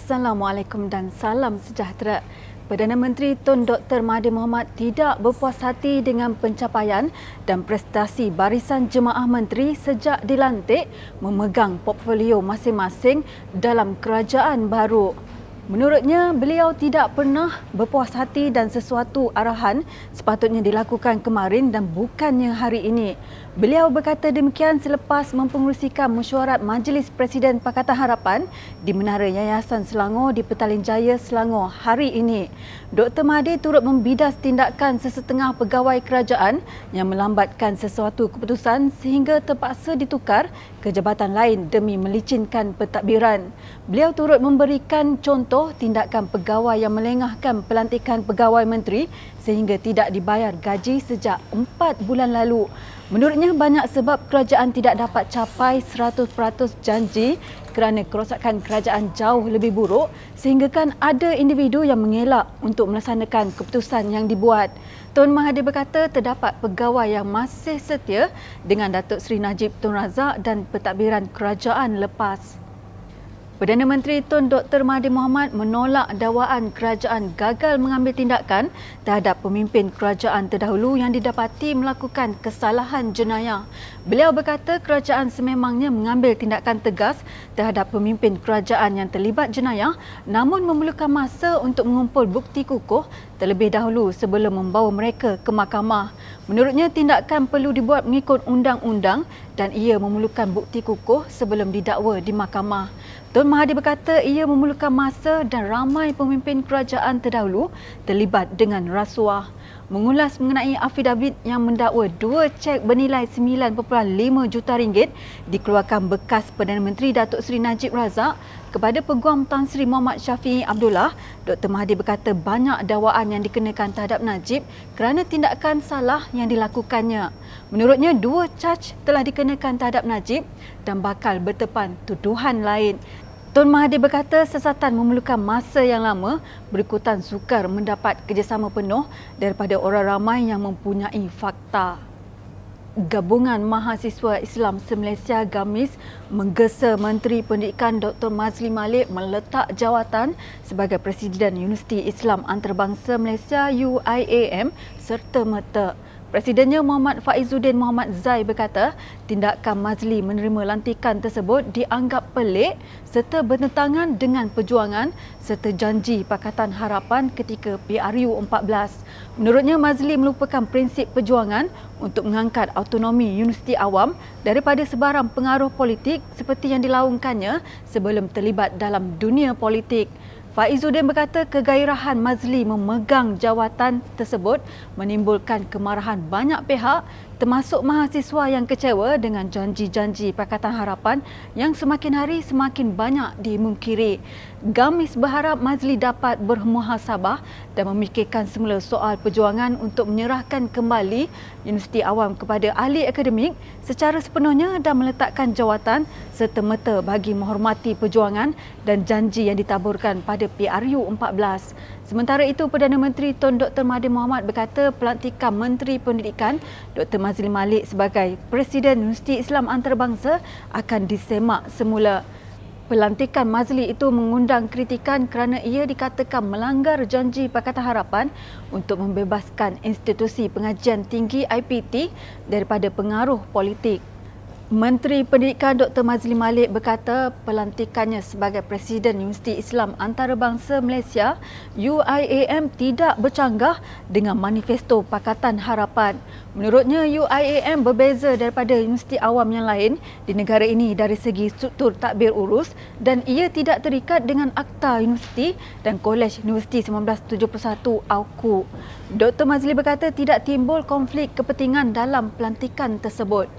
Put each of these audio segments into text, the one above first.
Assalamualaikum dan salam sejahtera. Perdana Menteri Tun Dr. Mahathir Mohamad tidak berpuas hati dengan pencapaian dan prestasi barisan jemaah menteri sejak dilantik memegang portfolio masing-masing dalam kerajaan baru. Menurutnya, beliau tidak pernah berpuas hati dan sesuatu arahan sepatutnya dilakukan kemarin dan bukannya hari ini. Beliau berkata demikian selepas mempengerusikan mesyuarat Majlis Presiden Pakatan Harapan di Menara Yayasan Selangor di Petaling Jaya, Selangor hari ini. Dr. Mahathir turut membidas tindakan sesetengah pegawai kerajaan yang melambatkan sesuatu keputusan sehingga terpaksa ditukar ke jabatan lain demi melicinkan pentadbiran. Beliau turut memberikan contoh tindakan pegawai yang melengahkan pelantikan pegawai menteri sehingga tidak dibayar gaji sejak 4 bulan lalu. Menurutnya, banyak sebab kerajaan tidak dapat capai 100% janji kerana kerosakan kerajaan jauh lebih buruk sehinggakan ada individu yang mengelak untuk melaksanakan keputusan yang dibuat. Tun Mahathir berkata terdapat pegawai yang masih setia dengan Datuk Seri Najib Tun Razak dan pentadbiran kerajaan lepas. Perdana Menteri Tun Dr. Mahathir Mohamad menolak dakwaan kerajaan gagal mengambil tindakan terhadap pemimpin kerajaan terdahulu yang didapati melakukan kesalahan jenayah. Beliau berkata kerajaan sememangnya mengambil tindakan tegas terhadap pemimpin kerajaan yang terlibat jenayah namun memerlukan masa untuk mengumpul bukti kukuh terlebih dahulu sebelum membawa mereka ke mahkamah. Menurutnya, tindakan perlu dibuat mengikut undang-undang dan ia memerlukan bukti kukuh sebelum didakwa di mahkamah. Tun Mahathir berkata ia memerlukan masa dan ramai pemimpin kerajaan terdahulu terlibat dengan rasuah. Mengulas mengenai afidavit yang mendakwa 2 cek bernilai 9.5 juta ringgit dikeluarkan bekas Perdana Menteri Datuk Seri Najib Razak kepada Peguam Tan Sri Muhammad Syafiee Abdullah, Dr. Mahathir berkata banyak dakwaan yang dikenakan terhadap Najib kerana tindakan salah yang dilakukannya. Menurutnya, 2 caj telah dikenakan terhadap Najib dan bakal bertepan tuduhan lain. Tun Mahathir berkata sesatan memerlukan masa yang lama berikutan sukar mendapat kerjasama penuh daripada orang ramai yang mempunyai fakta. Gabungan Mahasiswa Islam se-Malaysia GAMIS menggesa Menteri Pendidikan Dr. Mazli Malik meletak jawatan sebagai Presiden Universiti Islam Antarabangsa Malaysia UIAM serta-merta. Presidennya Muhammad Faizuddin Muhammad Zai berkata tindakan Mazli menerima lantikan tersebut dianggap pelik serta bertentangan dengan perjuangan serta janji Pakatan Harapan ketika PRU 14. Menurutnya, Mazli melupakan prinsip perjuangan untuk mengangkat autonomi Universiti Awam daripada sebarang pengaruh politik seperti yang dilaungkannya sebelum terlibat dalam dunia politik. Faizuddin berkata kegairahan Mazli memegang jawatan tersebut menimbulkan kemarahan banyak pihak termasuk mahasiswa yang kecewa dengan janji-janji Pakatan Harapan yang semakin hari semakin banyak dimungkiri. GAMIS berharap Mazli dapat bermuhasabah dan memikirkan semula soal perjuangan untuk menyerahkan kembali Universiti Awam kepada ahli akademik secara sepenuhnya dan meletakkan jawatan serta-merta bagi menghormati perjuangan dan janji yang ditaburkan pada PRU 14. Sementara itu, Perdana Menteri Tun Dr. Mahathir Mohamad berkata pelantikan Menteri Pendidikan Dr. Mazli Malik sebagai Presiden Universiti Islam Antarabangsa akan disemak semula. Pelantikan Mazli itu mengundang kritikan kerana ia dikatakan melanggar janji Pakatan Harapan untuk membebaskan institusi pengajian tinggi IPT daripada pengaruh politik. Menteri Pendidikan Dr. Mazli Malik berkata pelantikannya sebagai Presiden Universiti Islam Antarabangsa Malaysia UIAM tidak bercanggah dengan manifesto Pakatan Harapan. Menurutnya, UIAM berbeza daripada universiti awam yang lain di negara ini dari segi struktur tadbir urus dan ia tidak terikat dengan Akta Universiti dan Kolej Universiti 1971 AUKU. Dr. Mazli berkata tidak timbul konflik kepentingan dalam pelantikan tersebut.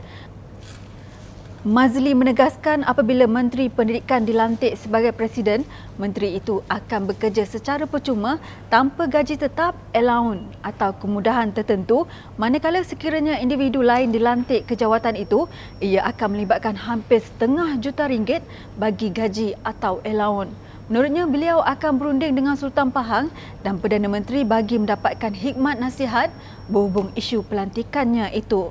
Mazli menegaskan apabila Menteri Pendidikan dilantik sebagai Presiden, menteri itu akan bekerja secara percuma tanpa gaji tetap, allowance atau kemudahan tertentu, manakala sekiranya individu lain dilantik ke jawatan itu, ia akan melibatkan hampir RM500,000 bagi gaji atau allowance. Menurutnya, beliau akan berunding dengan Sultan Pahang dan Perdana Menteri bagi mendapatkan hikmat nasihat berhubung isu pelantikannya itu.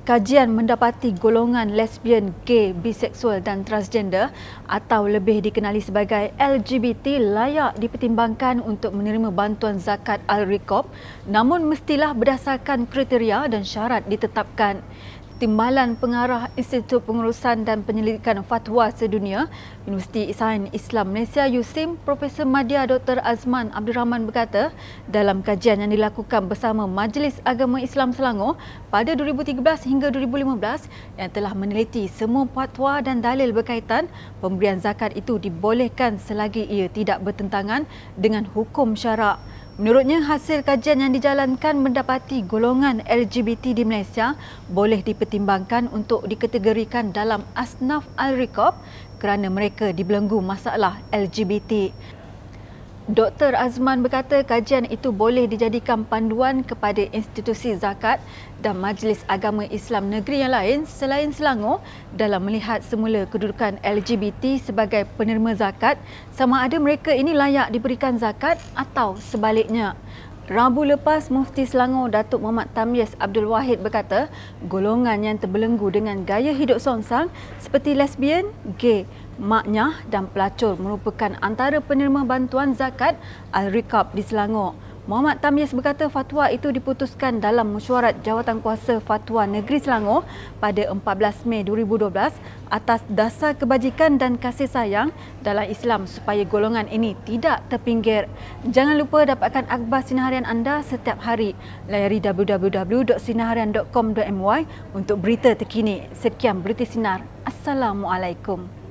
Kajian mendapati golongan lesbian, gay, biseksual dan transgender atau lebih dikenali sebagai LGBT layak dipertimbangkan untuk menerima bantuan zakat Al-Riqab, namun mestilah berdasarkan kriteria dan syarat ditetapkan. Timbalan Pengarah Institut Pengurusan dan Penyelidikan Fatwa Sedunia, Universiti Sains Islam Malaysia USIM, Profesor Madya Dr. Azman Abdul Rahman berkata, dalam kajian yang dilakukan bersama Majlis Agama Islam Selangor pada 2013 hingga 2015 yang telah meneliti semua fatwa dan dalil berkaitan, pemberian zakat itu dibolehkan selagi ia tidak bertentangan dengan hukum syarak. Menurutnya, hasil kajian yang dijalankan mendapati golongan LGBT di Malaysia boleh dipertimbangkan untuk dikategorikan dalam asnaf Al-Riqab kerana mereka dibelenggu masalah LGBT. Dr. Azman berkata kajian itu boleh dijadikan panduan kepada institusi zakat dan Majlis Agama Islam negeri yang lain selain Selangor dalam melihat semula kedudukan LGBT sebagai penerima zakat, sama ada mereka ini layak diberikan zakat atau sebaliknya. Rabu lepas, Mufti Selangor Datuk Muhammad Tamyiz Abdul Wahid berkata, golongan yang terbelenggu dengan gaya hidup songsang seperti lesbian, gay, maknyah dan pelacur merupakan antara penerima bantuan zakat Al-Riqab di Selangor. Muhammad Tamyiz berkata fatwa itu diputuskan dalam mesyuarat Jawatankuasa Fatwa Negeri Selangor pada 14 Mei 2012 atas dasar kebajikan dan kasih sayang dalam Islam supaya golongan ini tidak terpinggir. Jangan lupa dapatkan akhbar Sinar Harian anda setiap hari. Layari www.sinarharian.com.my untuk berita terkini. Sekian Berita Sinar. Assalamualaikum.